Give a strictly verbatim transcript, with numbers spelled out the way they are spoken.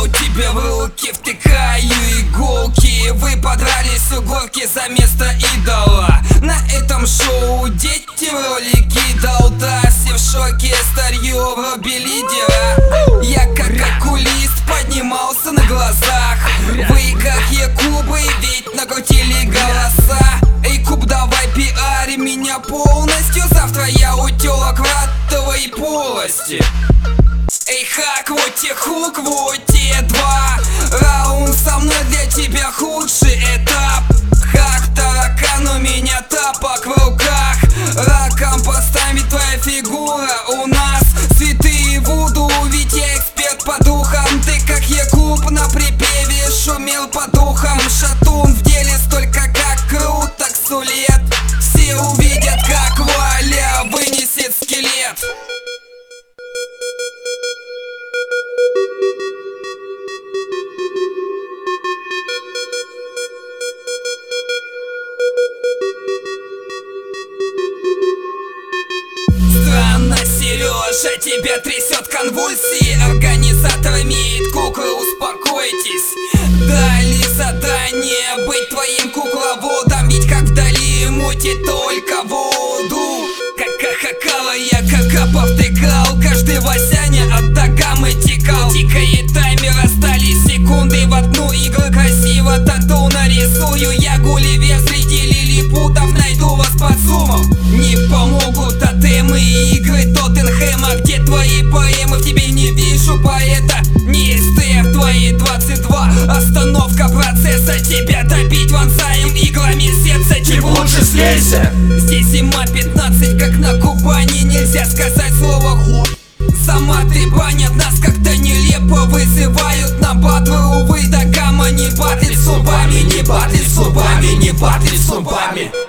тебе в руки втыкаю иголки. Вы подрались у горки за место идола. На этом шоу дети в роли кидал. Да, все в шоке, старье вроби лидера. Я как окулист поднимался на глазах. Вы как якубы, ведь накрутили голоса. Эй, куб, давай пиари меня полностью. Завтра я утёлок в ратовой полости. Эй, хак, вот те хук, вот те два. Раунд со мной для тебя худший этап. Хак, таракан, у меня тапок в руках. Раком поставит твоя фигура у нас. Святые вуду, ведь я эксперт по духам. Ты как якуб на припеве шумел по духам. Шатун в деле столько как крут, так сулет. Все увидят, как Валя вынесет скелет. Странно, Сережа, тебя трясет конвульсии. Организатор имеет куклу, успокойтесь. Дали задание быть твоим кукловодом. Ведь как вдали мутит только воду. Как хакала я, как повтыкал. Каждый Васяня от догамы текал. Тикает таймер, остались секунды в одну игру. Красиво тату нарисую я Гулливер среди лилипутов. Найду вас под зумом. Не помогут тотемы и игры Тоттенхэма. Где твои поэмы? В тебе не вижу поэта. Не СТФ твои двадцать два. Остановка процесса. Тебя добить вонзаем иглами сердца. Чего лучше слейся. Здесь зима пятнадцать, как на Кубани. Нельзя сказать слово хуй. Сама ты банят нас как-то нелепо. Вызывают на батлы, увы, да гамма. Не батль с зубами, не батль с зубами, не батль с зубами.